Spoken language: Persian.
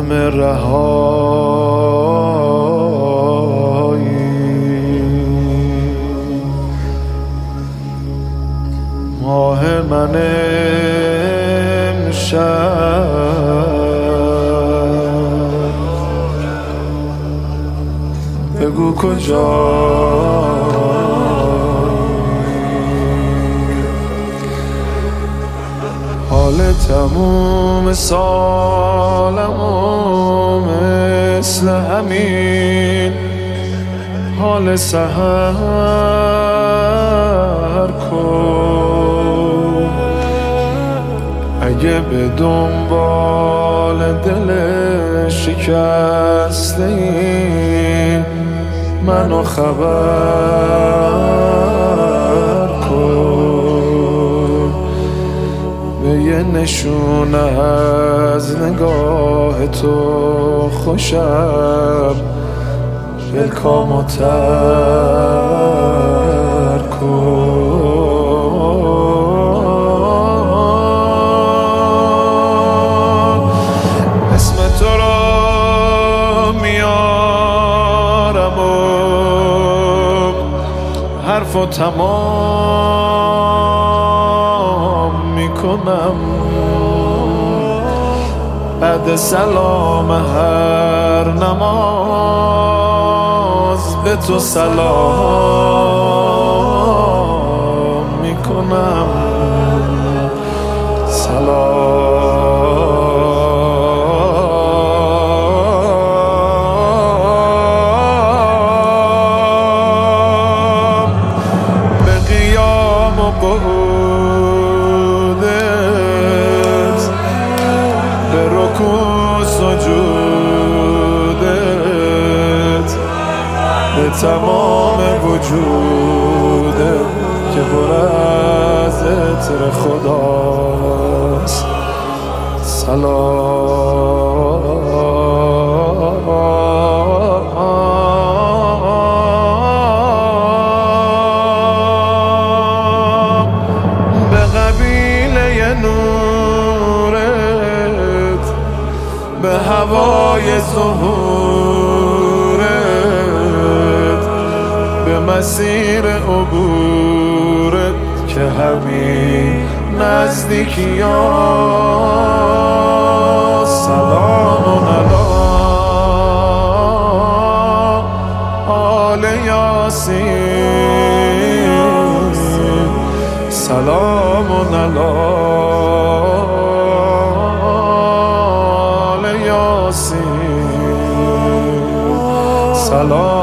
دم رهایی ماه من امشب بگو کجایی حال تموم سالم و مثل همین حال سحر کن اگه به دنبال دل شکسته ای منو خبر کن به یه نشونه از نگاه تو خوشم دلکامو تر کن اسم تو رو میارم و حرفو تمام میکنم بعد سلام هر نماز به تو سلام میکنم سلام به قیام و قعودت به رکوع و سجودت به تمام وجودت که پر از عطر خداست سلام به قبیله نورت به هوای ظهورت به مسیر عبورت که همین نزدیکی ها سلام علی آل یاسین سلام علی آل یاسین سلام